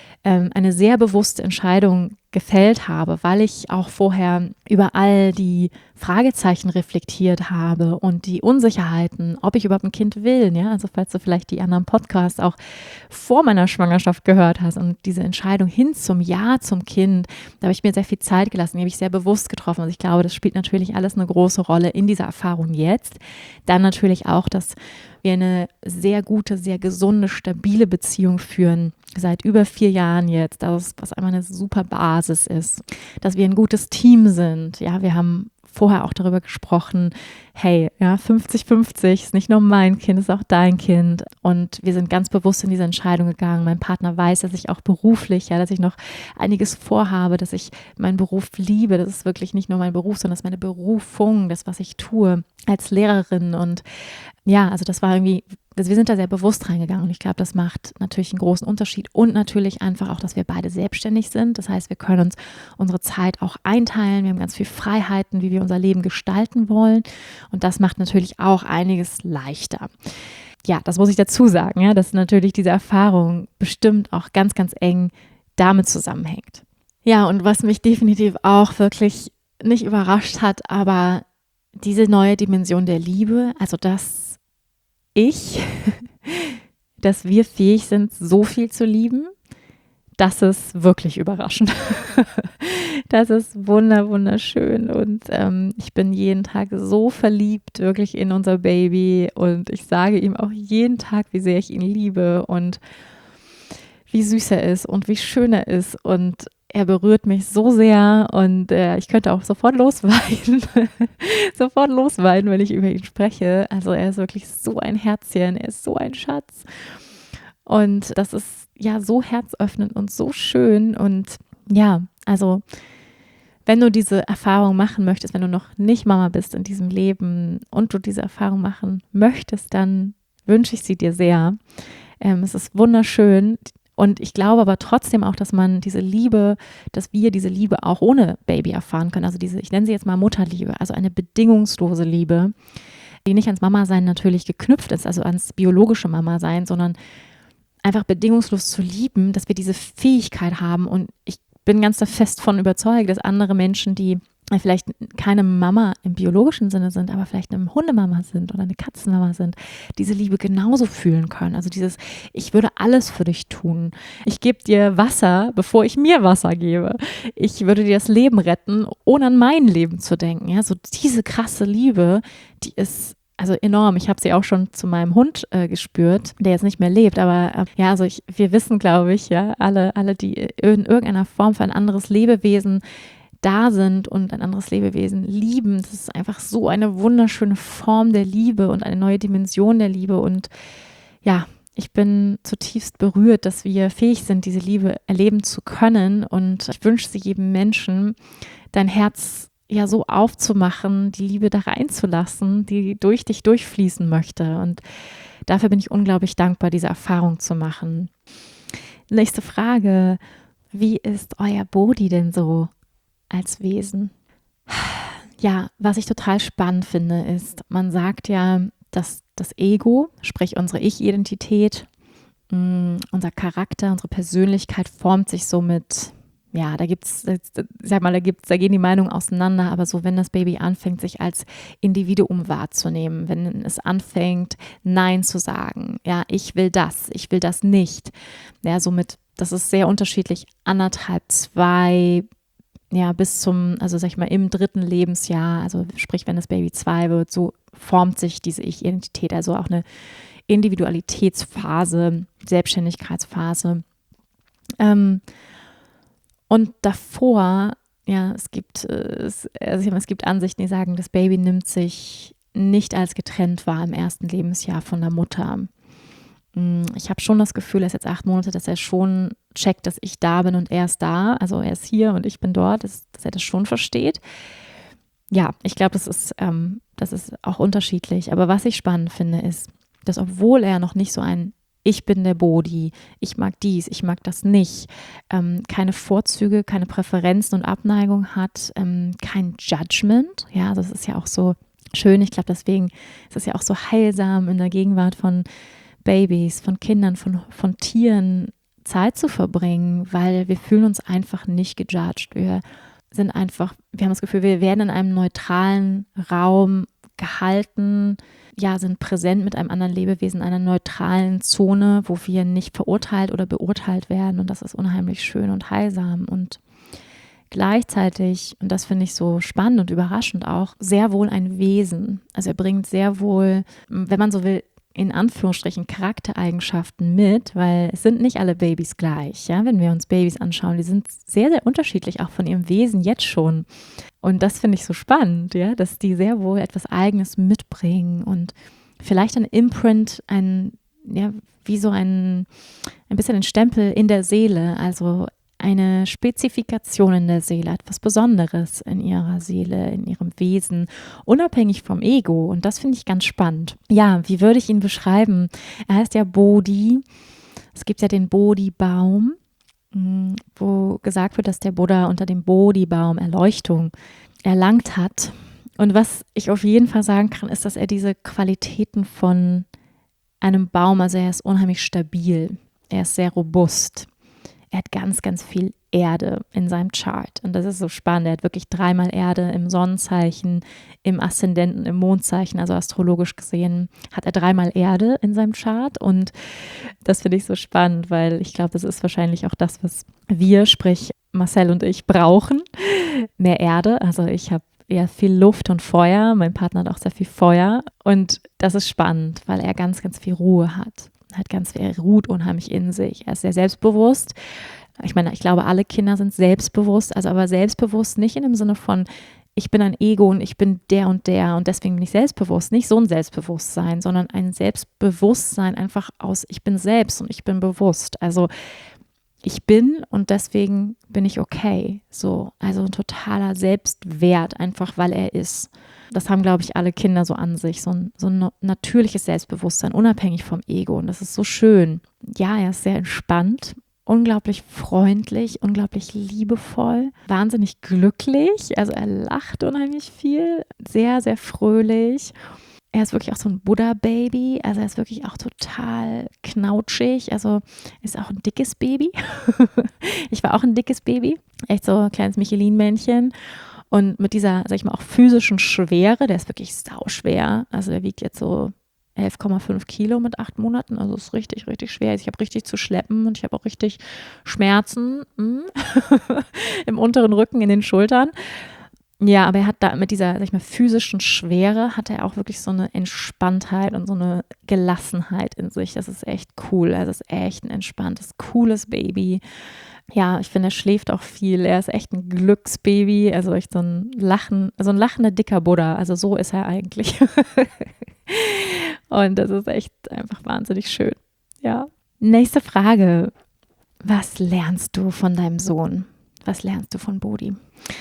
eine sehr bewusste Entscheidung gefällt habe, weil ich auch vorher über all die Fragezeichen reflektiert habe und die Unsicherheiten, ob ich überhaupt ein Kind will. Ja? Also falls du vielleicht die anderen Podcasts auch vor meiner Schwangerschaft gehört hast und diese Entscheidung hin zum Ja zum Kind, da habe ich mir sehr viel Zeit gelassen, die habe ich sehr bewusst getroffen. Also ich glaube, das spielt natürlich alles eine große Rolle in dieser Erfahrung jetzt. Dann natürlich auch, dass wir eine sehr gute, sehr gesunde, stabile Beziehung führen, seit über 4 Jahren jetzt, was einfach eine super Basis ist, dass wir ein gutes Team sind. Ja, wir haben vorher auch darüber gesprochen, hey, ja, 50-50 ist nicht nur mein Kind, ist auch dein Kind. Und wir sind ganz bewusst in diese Entscheidung gegangen. Mein Partner weiß, dass ich auch beruflich, ja, dass ich noch einiges vorhabe, dass ich meinen Beruf liebe. Das ist wirklich nicht nur mein Beruf, sondern das ist meine Berufung, das, was ich tue als Lehrerin. Und ja, also das war irgendwie, wir sind da sehr bewusst reingegangen und ich glaube, das macht natürlich einen großen Unterschied und natürlich einfach auch, dass wir beide selbstständig sind. Das heißt, wir können uns unsere Zeit auch einteilen. Wir haben ganz viel Freiheiten, wie wir unser Leben gestalten wollen und das macht natürlich auch einiges leichter. Ja, das muss ich dazu sagen, ja, dass natürlich diese Erfahrung bestimmt auch ganz, ganz eng damit zusammenhängt. Ja, und was mich definitiv auch wirklich nicht überrascht hat, aber diese neue Dimension der Liebe, also dass wir fähig sind, so viel zu lieben, das ist wirklich überraschend. Das ist wunderschön und ich bin jeden Tag so verliebt wirklich in unser Baby und ich sage ihm auch jeden Tag, wie sehr ich ihn liebe und wie süß er ist und wie schön er ist und er berührt mich so sehr und ich könnte auch sofort losweinen, wenn ich über ihn spreche. Also er ist wirklich so ein Herzchen, er ist so ein Schatz. Und das ist ja so herzöffnend und so schön. Und ja, also wenn du diese Erfahrung machen möchtest, wenn du noch nicht Mama bist in diesem Leben und du diese Erfahrung machen möchtest, dann wünsche ich sie dir sehr. Es ist wunderschön. Und ich glaube aber trotzdem auch, dass wir diese Liebe auch ohne Baby erfahren können. Also ich nenne sie jetzt mal Mutterliebe, also eine bedingungslose Liebe, die nicht ans Mama-Sein natürlich geknüpft ist, also ans biologische Mama-Sein, sondern einfach bedingungslos zu lieben, dass wir diese Fähigkeit haben. Und ich bin ganz fest davon überzeugt, dass andere Menschen, die vielleicht keine Mama im biologischen Sinne sind, aber vielleicht eine Hundemama sind oder eine Katzenmama sind, diese Liebe genauso fühlen können. Also dieses, ich würde alles für dich tun. Ich gebe dir Wasser, bevor ich mir Wasser gebe. Ich würde dir das Leben retten, ohne an mein Leben zu denken. Ja, so diese krasse Liebe, die ist also enorm. Ich habe sie auch schon zu meinem Hund gespürt, der jetzt nicht mehr lebt. Aber ja, also wir wissen, glaube ich, ja, alle, die in irgendeiner Form für ein anderes Lebewesen da sind und ein anderes Lebewesen lieben. Das ist einfach so eine wunderschöne Form der Liebe und eine neue Dimension der Liebe. Und ja, ich bin zutiefst berührt, dass wir fähig sind, diese Liebe erleben zu können. Und ich wünsche sie jedem Menschen, dein Herz ja so aufzumachen, die Liebe da reinzulassen, die durch dich durchfließen möchte. Und dafür bin ich unglaublich dankbar, diese Erfahrung zu machen. Nächste Frage. Wie ist euer Bodhi denn so als Wesen? Ja, was ich total spannend finde, ist, man sagt ja, dass das Ego, sprich unsere Ich-Identität, unser Charakter, unsere Persönlichkeit formt sich somit. Ja, da gehen die Meinungen auseinander, aber so, wenn das Baby anfängt, sich als Individuum wahrzunehmen, wenn es anfängt, Nein zu sagen, ja, ich will das nicht, ja, somit, das ist sehr unterschiedlich, 1,5, 2, ja, bis zum, also sag ich mal, im 3. Lebensjahr, also sprich, wenn das Baby 2 wird, so formt sich diese Ich-Identität, also auch eine Individualitätsphase, Selbstständigkeitsphase. Und davor, ja, es gibt Ansichten, die sagen, das Baby nimmt sich nicht als getrennt wahr im 1. Lebensjahr von der Mutter. Ich habe schon das Gefühl, er ist jetzt 8 Monate, dass er schon checkt, dass ich da bin und er ist da. Also er ist hier und ich bin dort, dass er das schon versteht. Ja, ich glaube, das ist auch unterschiedlich. Aber was ich spannend finde, ist, dass obwohl er noch nicht so ein Ich bin der Bodhi, ich mag dies, ich mag das nicht, keine Vorzüge, keine Präferenzen und Abneigung hat, kein Judgment. Ja, das ist ja auch so schön. Ich glaube, deswegen ist es ja auch so heilsam, in der Gegenwart von Babys, von Kindern, von Tieren Zeit zu verbringen, weil wir fühlen uns einfach nicht gejudged. Wir haben das Gefühl, wir werden in einem neutralen Raum gehalten, ja, sind präsent mit einem anderen Lebewesen in einer neutralen Zone, wo wir nicht verurteilt oder beurteilt werden. Und das ist unheimlich schön und heilsam. Und gleichzeitig, und das finde ich so spannend und überraschend auch, sehr wohl ein Wesen. Also er bringt sehr wohl, wenn man so will, in Anführungsstrichen Charaktereigenschaften mit, weil es sind nicht alle Babys gleich. Ja? Wenn wir uns Babys anschauen, die sind sehr, sehr unterschiedlich, auch von ihrem Wesen jetzt schon. Und das finde ich so spannend, ja? Dass die sehr wohl etwas Eigenes mitbringen und vielleicht ein Imprint, wie so ein bisschen ein Stempel in der Seele, also eine Spezifikation in der Seele, etwas Besonderes in ihrer Seele, in ihrem Wesen, unabhängig vom Ego. Und das finde ich ganz spannend. Ja, wie würde ich ihn beschreiben? Er heißt ja Bodhi. Es gibt ja den Bodhi-Baum, wo gesagt wird, dass der Buddha unter dem Bodhi-Baum Erleuchtung erlangt hat. Und was ich auf jeden Fall sagen kann, ist, dass er diese Qualitäten von einem Baum, also er ist unheimlich stabil, er ist sehr robust. Er hat ganz, ganz viel Erde in seinem Chart. Und das ist so spannend. Er hat wirklich 3-mal Erde im Sonnenzeichen, im Aszendenten, im Mondzeichen, also astrologisch gesehen, hat er 3-mal Erde in seinem Chart. Und das finde ich so spannend, weil ich glaube, das ist wahrscheinlich auch das, was wir, sprich Marcel und ich, brauchen. Mehr Erde. Also ich habe eher viel Luft und Feuer. Mein Partner hat auch sehr viel Feuer. Und das ist spannend, weil er ganz, ganz viel Ruhe hat. Er ruht unheimlich in sich. Er ist sehr selbstbewusst. Ich meine, ich glaube, alle Kinder sind selbstbewusst, also aber selbstbewusst nicht in dem Sinne von, ich bin ein Ego und ich bin der und deswegen bin ich selbstbewusst. Nicht so ein Selbstbewusstsein, sondern ein Selbstbewusstsein einfach aus, ich bin selbst und ich bin bewusst. Also ich bin und deswegen bin ich okay. So, also ein totaler Selbstwert, einfach weil er ist. Das haben, glaube ich, alle Kinder so an sich, so ein natürliches Selbstbewusstsein, unabhängig vom Ego. Und das ist so schön. Ja, er ist sehr entspannt, unglaublich freundlich, unglaublich liebevoll, wahnsinnig glücklich. Also er lacht unheimlich viel, sehr, sehr fröhlich. er ist wirklich auch so ein Buddha-Baby, also er ist wirklich auch total knautschig, also ist auch ein dickes Baby. Ich war auch ein dickes Baby, echt so ein kleines Michelin-Männchen. Und mit dieser, sag ich mal, auch physischen Schwere, der ist wirklich sauschwer. Also der wiegt jetzt so 11,5 Kilo mit 8 Monaten. Also ist richtig, richtig schwer. Ich habe richtig zu schleppen und ich habe auch richtig Schmerzen im unteren Rücken, in den Schultern. Ja, aber er hat da mit dieser, sag ich mal, physischen Schwere, hat er auch wirklich so eine Entspanntheit und so eine Gelassenheit in sich. Das ist echt cool. Also ist echt ein entspanntes, cooles Baby. Ja, ich finde, er schläft auch viel. Er ist echt ein Glücksbaby. Also echt so ein lachender, dicker Buddha. Also so ist er eigentlich. Und das ist echt einfach wahnsinnig schön. Ja. Nächste Frage. Was lernst du von deinem Sohn? Was lernst du von Bodhi?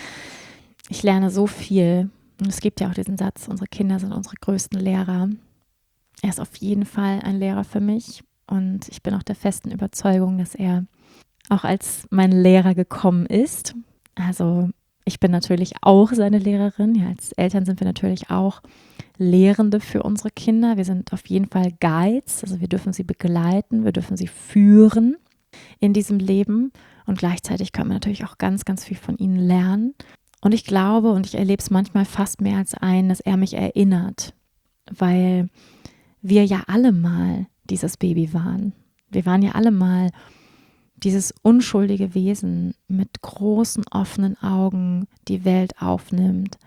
Ich lerne so viel. Und es gibt ja auch diesen Satz, unsere Kinder sind unsere größten Lehrer. Er ist auf jeden Fall ein Lehrer für mich. Und ich bin auch der festen Überzeugung, dass er auch als mein Lehrer gekommen ist. Also ich bin natürlich auch seine Lehrerin. Ja, als Eltern sind wir natürlich auch Lehrende für unsere Kinder. Wir sind auf jeden Fall Guides. Also wir dürfen sie begleiten, wir dürfen sie führen in diesem Leben. Und gleichzeitig können wir natürlich auch ganz, ganz viel von ihnen lernen. Und ich glaube, und ich erlebe es manchmal fast mehr als dass er mich erinnert, weil wir ja alle mal dieses Baby waren. Wir waren ja alle mal dieses unschuldige Wesen mit großen offenen Augen die Welt aufnimmt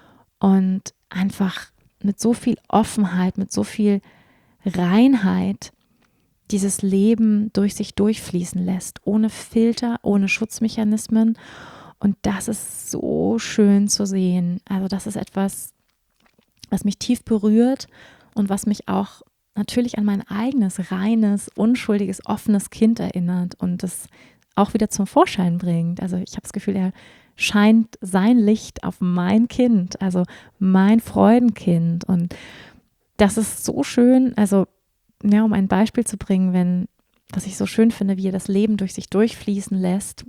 und einfach mit so viel Offenheit, mit so viel Reinheit dieses Leben durch sich durchfließen lässt, ohne Filter, ohne Schutzmechanismen. Und das ist so schön zu sehen. Also das ist etwas, was mich tief berührt und was mich auch natürlich an mein eigenes, reines, unschuldiges, offenes Kind erinnert und das auch wieder zum Vorschein bringt. Also ich habe das Gefühl, er scheint sein Licht auf mein Kind, also mein Freudenkind. Und das ist so schön, also ja, um ein Beispiel zu bringen, was ich so schön finde, wie er das Leben durch sich durchfließen lässt.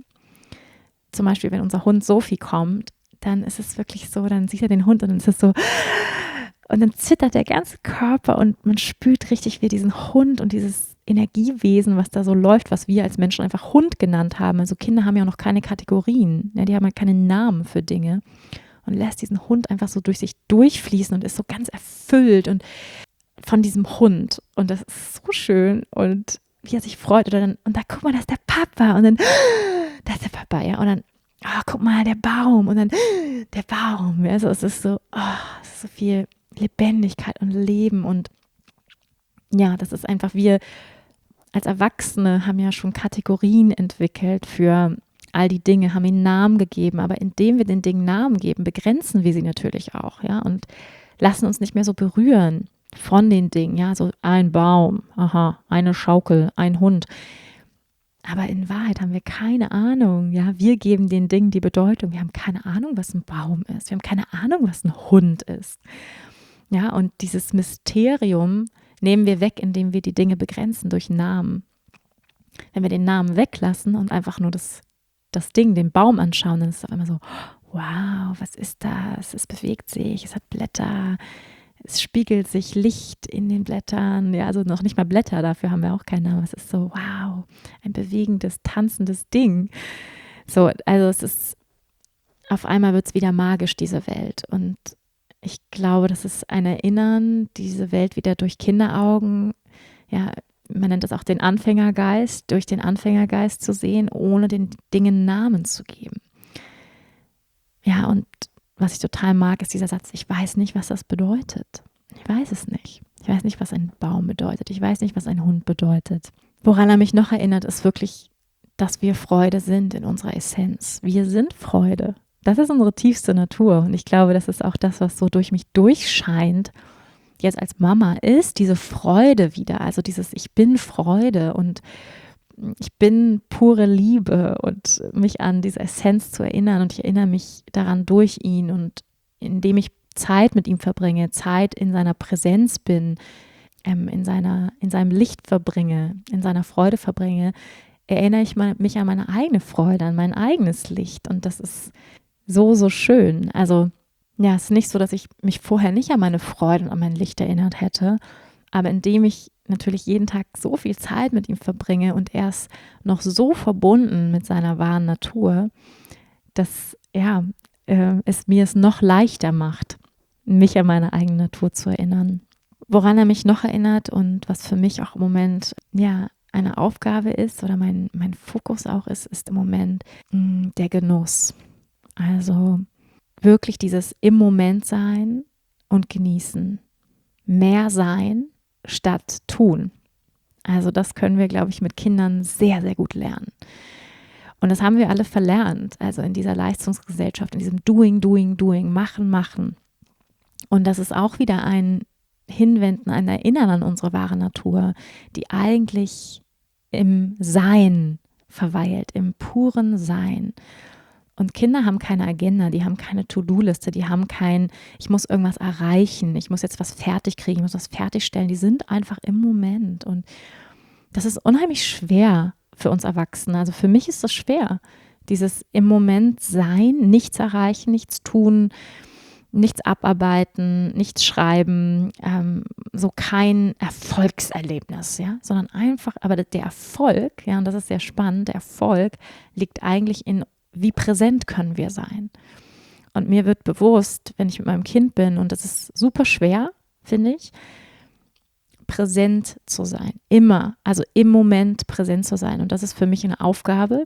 Zum Beispiel, wenn unser Hund Sophie kommt, dann ist es wirklich so, dann sieht er den Hund und dann ist es so, und dann zittert der ganze Körper und man spürt richtig, wie diesen Hund und dieses Energiewesen, was da so läuft, was wir als Menschen einfach Hund genannt haben. Also Kinder haben ja auch noch keine Kategorien, ja, die haben ja keine Namen für Dinge und lässt diesen Hund einfach so durch sich durchfließen und ist so ganz erfüllt und von diesem Hund. Und das ist so schön und wie er sich freut. Oder dann, und da guck mal, das ist der Papa. Und dann, das ist der Papa, ja. Und dann, oh, guck mal, der Baum. Und dann, der Baum. Ja, also es ist so, es ist so viel Lebendigkeit und Leben. Und ja, das ist einfach, wir als Erwachsene haben ja schon Kategorien entwickelt für all die Dinge, haben ihnen Namen gegeben. Aber indem wir den Dingen Namen geben, begrenzen wir sie natürlich auch, ja. Und lassen uns nicht mehr so berühren von den Dingen, ja, so ein Baum, aha, eine Schaukel, ein Hund. Aber in Wahrheit haben wir keine Ahnung, ja, wir geben den Dingen die Bedeutung. Wir haben keine Ahnung, was ein Baum ist. Wir haben keine Ahnung, was ein Hund ist. Ja, und dieses Mysterium nehmen wir weg, indem wir die Dinge begrenzen durch Namen. Wenn wir den Namen weglassen und einfach nur das Ding, den Baum anschauen, dann ist es auf einmal so, wow, was ist das? Es bewegt sich, es hat Blätter, es spiegelt sich Licht in den Blättern, ja, also noch nicht mal Blätter, dafür haben wir auch keinen Namen. Es ist so, wow, ein bewegendes, tanzendes Ding. So, also es ist, auf einmal wird es wieder magisch, diese Welt. Und ich glaube, das ist ein Erinnern, diese Welt wieder durch Kinderaugen, ja, man nennt das auch den Anfängergeist, durch den Anfängergeist zu sehen, ohne den Dingen Namen zu geben. Ja, und was ich total mag, ist dieser Satz, ich weiß nicht, was das bedeutet. Ich weiß es nicht. Ich weiß nicht, was ein Baum bedeutet. Ich weiß nicht, was ein Hund bedeutet. Woran er mich noch erinnert, ist wirklich, dass wir Freude sind in unserer Essenz. Wir sind Freude. Das ist unsere tiefste Natur. Und ich glaube, das ist auch das, was so durch mich durchscheint, jetzt als Mama ist, diese Freude wieder. Also dieses Ich bin Freude und ich bin pure Liebe und mich an diese Essenz zu erinnern und ich erinnere mich daran durch ihn und indem ich Zeit mit ihm verbringe, Zeit in seiner Präsenz bin, in seinem Licht verbringe, in seiner Freude verbringe, erinnere ich mich an meine eigene Freude, an mein eigenes Licht und das ist so, so schön. Also ja, es ist nicht so, dass ich mich vorher nicht an meine Freude und an mein Licht erinnert hätte, aber indem ich natürlich jeden Tag so viel Zeit mit ihm verbringe und er ist noch so verbunden mit seiner wahren Natur, dass es mir es noch leichter macht, mich an meine eigene Natur zu erinnern. Woran er mich noch erinnert und was für mich auch im Moment eine Aufgabe ist oder mein Fokus auch ist im Moment der Genuss. Also wirklich dieses im Moment sein und genießen. Mehr sein statt tun. Also das können wir, glaube ich, mit Kindern sehr, sehr gut lernen. Und das haben wir alle verlernt, also in dieser Leistungsgesellschaft, in diesem Doing, Doing, Doing, Machen, Machen. Und das ist auch wieder ein Hinwenden, ein Erinnern an unsere wahre Natur, die eigentlich im Sein verweilt, im puren Sein. Und Kinder haben keine Agenda, die haben keine To-Do-Liste, die haben ich muss irgendwas erreichen, ich muss jetzt was fertig kriegen, ich muss was fertigstellen. Die sind einfach im Moment. Und das ist unheimlich schwer für uns Erwachsene. Also für mich ist das schwer, dieses im Moment sein, nichts erreichen, nichts tun, nichts abarbeiten, nichts schreiben, so kein Erfolgserlebnis, ja, sondern einfach, aber der Erfolg, ja, und das ist sehr spannend, der Erfolg liegt eigentlich in, wie präsent können wir sein. Und mir wird bewusst, wenn ich mit meinem Kind bin, und das ist super schwer, finde ich, präsent zu sein, immer, also im Moment präsent zu sein. Und das ist für mich eine Aufgabe,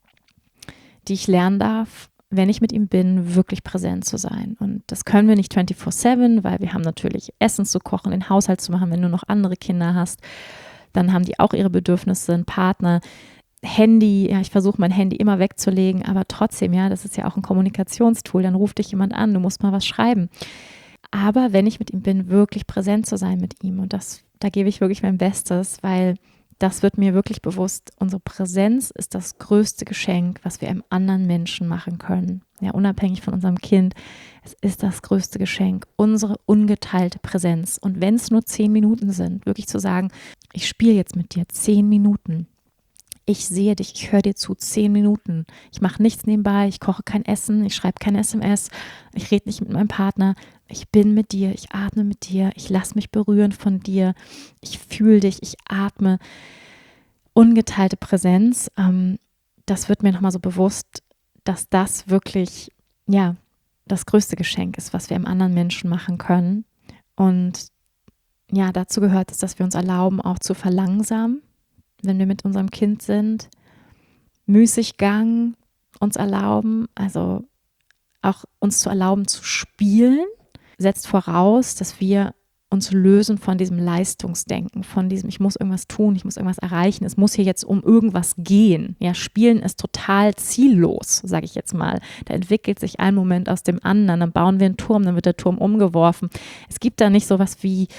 die ich lernen darf, wenn ich mit ihm bin, wirklich präsent zu sein. Und das können wir nicht 24/7, weil wir haben natürlich Essen zu kochen, den Haushalt zu machen. Wenn du noch andere Kinder hast, dann haben die auch ihre Bedürfnisse, einen Partner, Handy. Ja, ich versuche mein Handy immer wegzulegen, aber trotzdem, ja, das ist ja auch ein Kommunikationstool. Dann ruft dich jemand an, du musst mal was schreiben. Aber wenn ich mit ihm bin, wirklich präsent zu sein mit ihm. Und da gebe ich wirklich mein Bestes, weil das wird mir wirklich bewusst. Unsere Präsenz ist das größte Geschenk, was wir einem anderen Menschen machen können. Ja, unabhängig von unserem Kind. Es ist das größte Geschenk, unsere ungeteilte Präsenz. Und wenn es nur 10 Minuten sind, wirklich zu sagen, ich spiele jetzt mit dir 10 Minuten. Ich sehe dich, ich höre dir zu, 10 Minuten. Ich mache nichts nebenbei, ich koche kein Essen, ich schreibe keine SMS, ich rede nicht mit meinem Partner. Ich bin mit dir, ich atme mit dir, ich lasse mich berühren von dir, ich fühle dich, ich atme. Ungeteilte Präsenz, das wird mir nochmal so bewusst, dass das wirklich, ja, das größte Geschenk ist, was wir einem anderen Menschen machen können. Und ja, dazu gehört es, dass wir uns erlauben, auch zu verlangsamen, wenn wir mit unserem Kind sind, Müßiggang uns erlauben, also auch uns zu erlauben zu spielen, setzt voraus, dass wir uns lösen von diesem Leistungsdenken, von diesem, ich muss irgendwas tun, ich muss irgendwas erreichen, es muss hier jetzt um irgendwas gehen. Ja, Spielen ist total ziellos, sage ich jetzt mal. Da entwickelt sich ein Moment aus dem anderen, dann bauen wir einen Turm, dann wird der Turm umgeworfen. Es gibt da nicht sowas wie,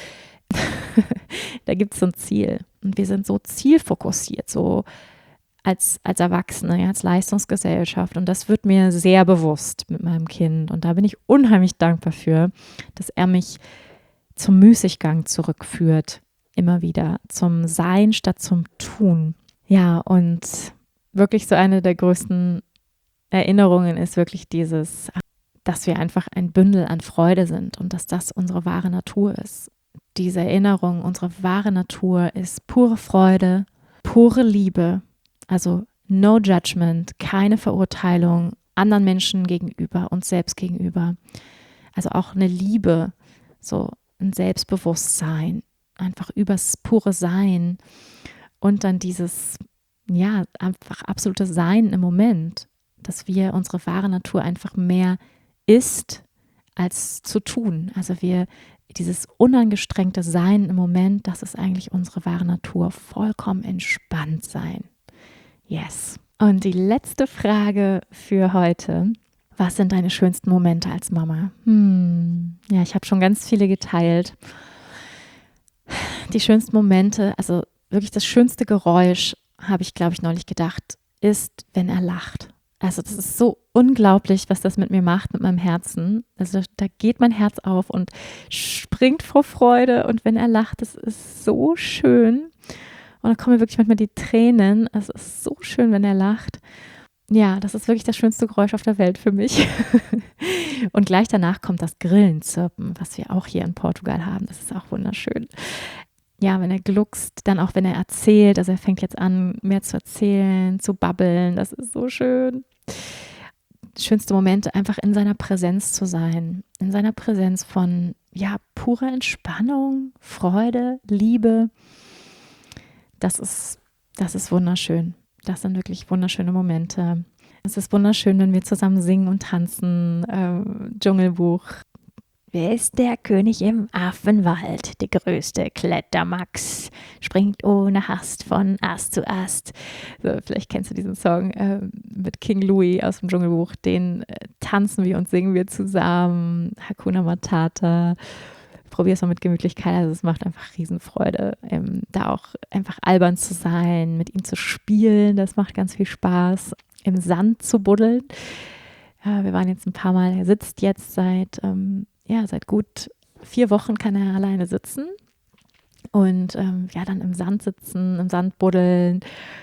da gibt es so ein Ziel. Und wir sind so zielfokussiert, so als Erwachsene, ja, als Leistungsgesellschaft. Und das wird mir sehr bewusst mit meinem Kind. Und da bin ich unheimlich dankbar für, dass er mich zum Müßiggang zurückführt, immer wieder, zum Sein statt zum Tun. Ja, und wirklich so eine der größten Erinnerungen ist wirklich dieses, dass wir einfach ein Bündel an Freude sind und dass das unsere wahre Natur ist. Diese Erinnerung, unsere wahre Natur ist pure Freude, pure Liebe, also no judgment, keine Verurteilung anderen Menschen gegenüber, uns selbst gegenüber. Also auch eine Liebe, so ein Selbstbewusstsein, einfach übers pure Sein und dann dieses, ja, einfach absolute Sein im Moment, dass wir unsere wahre Natur einfach mehr ist als zu tun. Also dieses unangestrengte Sein im Moment, das ist eigentlich unsere wahre Natur, vollkommen entspannt sein. Yes. Und die letzte Frage für heute: Was sind deine schönsten Momente als Mama? Ja, ich habe schon ganz viele geteilt. Die schönsten Momente, also wirklich das schönste Geräusch, habe ich, glaube ich, neulich gedacht, ist, wenn er lacht. Also das ist so unglaublich, was das mit mir macht, mit meinem Herzen. Also da geht mein Herz auf und springt vor Freude. Und wenn er lacht, das ist so schön. Und dann kommen mir wirklich manchmal die Tränen. Es ist so schön, wenn er lacht. Ja, das ist wirklich das schönste Geräusch auf der Welt für mich. Und gleich danach kommt das Grillenzirpen, was wir auch hier in Portugal haben. Das ist auch wunderschön. Ja, wenn er gluckst, dann auch wenn er erzählt, also er fängt jetzt an, mehr zu erzählen, zu babbeln, das ist so schön. Schönste Momente, einfach in seiner Präsenz zu sein, in seiner Präsenz von, ja, purer Entspannung, Freude, Liebe. Das ist wunderschön. Das sind wirklich wunderschöne Momente. Es ist wunderschön, wenn wir zusammen singen und tanzen. Dschungelbuch. Wer ist der König im Affenwald? Der größte Klettermax springt ohne Hast von Ast zu Ast. So, vielleicht kennst du diesen Song mit King Louis aus dem Dschungelbuch. Den tanzen wir und singen wir zusammen. Hakuna Matata. Probier es mal mit Gemütlichkeit. Also es macht einfach Riesenfreude, da auch einfach albern zu sein, mit ihm zu spielen. Das macht ganz viel Spaß. Im Sand zu buddeln. Wir waren jetzt ein paar Mal, er sitzt jetzt seit gut 4 Wochen kann er alleine sitzen und dann im Sand sitzen, im Sand buddeln.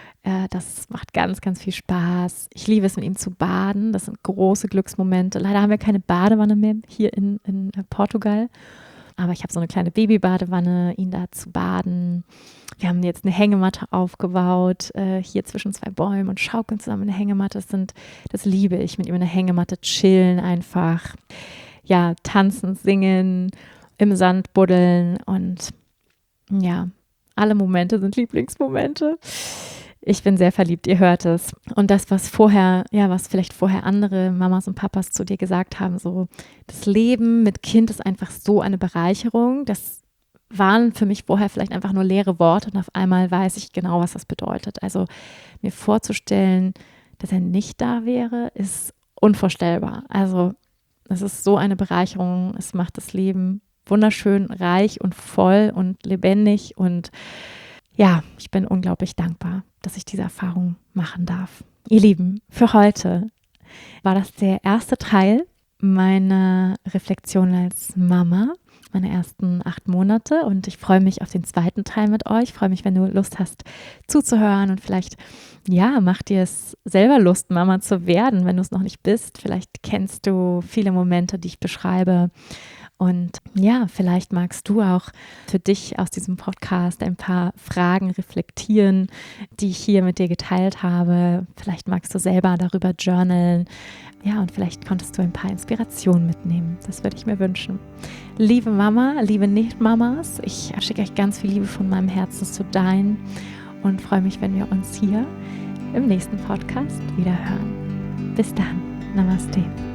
Das macht ganz, ganz viel Spaß. Ich liebe es, mit ihm zu baden. Das sind große Glücksmomente. Leider haben wir keine Badewanne mehr hier in Portugal. Aber ich habe so eine kleine Babybadewanne, ihn da zu baden. Wir haben jetzt eine Hängematte aufgebaut, hier zwischen 2 Bäumen und schaukeln zusammen eine Hängematte. Das liebe ich, mit ihm in der Hängematte chillen einfach. Ja, tanzen, singen, im Sand buddeln und ja, alle Momente sind Lieblingsmomente. Ich bin sehr verliebt, ihr hört es. Und das, was vielleicht vorher andere Mamas und Papas zu dir gesagt haben, so, das Leben mit Kind ist einfach so eine Bereicherung. Das waren für mich vorher vielleicht einfach nur leere Worte und auf einmal weiß ich genau, was das bedeutet. Also mir vorzustellen, dass er nicht da wäre, ist unvorstellbar. Also es ist so eine Bereicherung. Es macht das Leben wunderschön, reich und voll und lebendig und ja, ich bin unglaublich dankbar, dass ich diese Erfahrung machen darf. Ihr Lieben, für heute war das der erste Teil meiner Reflexion als Mama, meine ersten 8 Monate und ich freue mich auf den zweiten Teil mit euch. Ich freue mich, wenn du Lust hast zuzuhören und vielleicht, macht dir es selber Lust, Mama zu werden, wenn du es noch nicht bist. Vielleicht kennst du viele Momente, die ich beschreibe. Und ja, vielleicht magst du auch für dich aus diesem Podcast ein paar Fragen reflektieren, die ich hier mit dir geteilt habe. Vielleicht magst du selber darüber journalen. Ja, und vielleicht konntest du ein paar Inspirationen mitnehmen. Das würde ich mir wünschen. Liebe Mama, liebe Nicht-Mamas, ich schicke euch ganz viel Liebe von meinem Herzen zu deinen und freue mich, wenn wir uns hier im nächsten Podcast wieder hören. Bis dann. Namaste.